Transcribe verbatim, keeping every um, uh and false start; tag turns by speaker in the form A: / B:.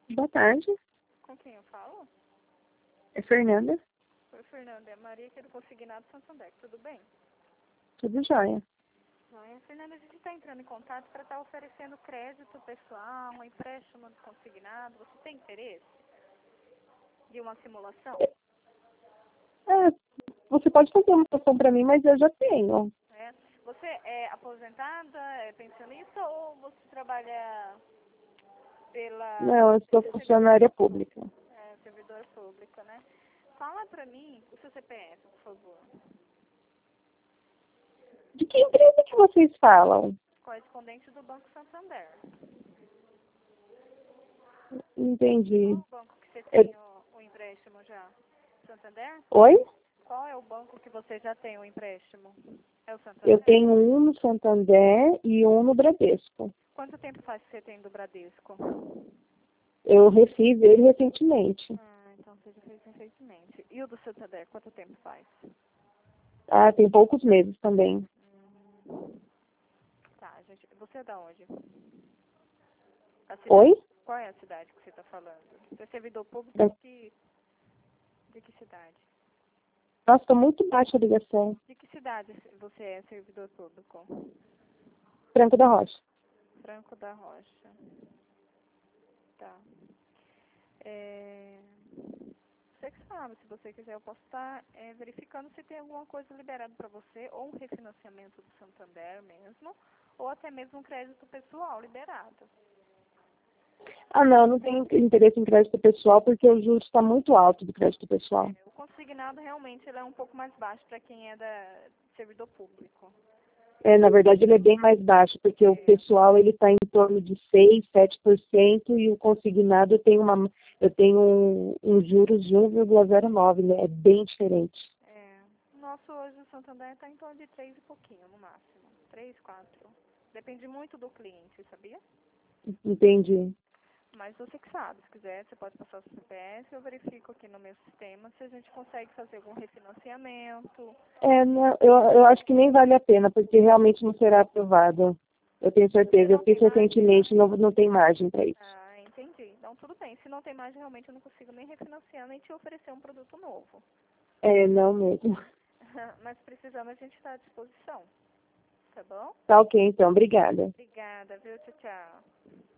A: Boa tarde,
B: Com quem eu falo?
A: é Fernanda,
B: Oi, Fernanda. É a Maria aqui do Consignado Santander. Tudo bem?
A: tudo jóia.
B: Joia. Fernanda, a gente está entrando em contato para estar oferecendo crédito pessoal, um empréstimo de consignado. Você tem interesse de uma simulação?
A: É, você pode fazer uma sessão para mim, mas eu já tenho.
B: É. Você é aposentada, é pensionista ou você trabalha pela
A: Não, eu sou funcionária pública.
B: é, servidora pública, né? Fala para mim o seu C P F, por favor.
A: De que empresa que vocês falam?
B: Correspondente do Banco Santander.
A: Entendi.
B: Qual o banco que você
A: Eu-
B: tem o, o empréstimo já? Santander?
A: Oi?
B: Qual é o banco que você já tem o empréstimo? É o
A: Eu
B: Santander?
A: tenho um no Santander e um no Bradesco.
B: Quanto tempo faz que você tem do Bradesco?
A: Eu refiz ele recentemente.
B: Ah, então você já fez recentemente. E o do Santander, quanto tempo faz?
A: Ah, tem poucos meses também.
B: Hum, tá, gente. Você é da onde? A cidade.
A: Oi?
B: Qual é a cidade que você está falando? Você é servidor público
A: Da-
B: de que, de que cidade?
A: Nossa, está muito baixa a ligação.
B: De que cidade você é servidor público?
A: Franco da Rocha.
B: Franco da Rocha. Tá. É... Você que sabe, se você quiser, eu posso estar é, verificando se tem alguma coisa liberada para você, ou um refinanciamento do Santander mesmo, ou até mesmo um crédito pessoal liberado.
A: Ah, não, não tenho interesse em crédito pessoal porque o juros está muito alto do crédito pessoal.
B: O consignado realmente ele é um pouco mais baixo para quem é da servidor público.
A: É, na verdade, ele é bem mais baixo, porque o pessoal ele está em torno de seis, sete por cento e o consignado eu tenho, uma, eu tenho um, um juros de um vírgula zero nove, né? É bem diferente.
B: É, o nosso hoje o Santander está em torno de três e pouquinho no máximo. Três, quatro. Depende muito do cliente, sabia?
A: Entendi.
B: Mas você que sabe, se quiser, você pode passar o C P F, eu verifico aqui no meu sistema se a gente consegue fazer algum refinanciamento.
A: É, não, eu, eu acho que nem vale a pena, porque realmente não será aprovado. Eu tenho certeza. Eu fiz recentemente, não, não tem margem para isso.
B: Ah, entendi. Então tudo bem. Se não tem mais, realmente eu não consigo nem refinanciar, nem te oferecer um produto novo.
A: É, não mesmo.
B: Mas precisando, a gente está à disposição. Tá bom?
A: Tá ok, então. Obrigada.
B: Obrigada, viu? Tchau, tchau.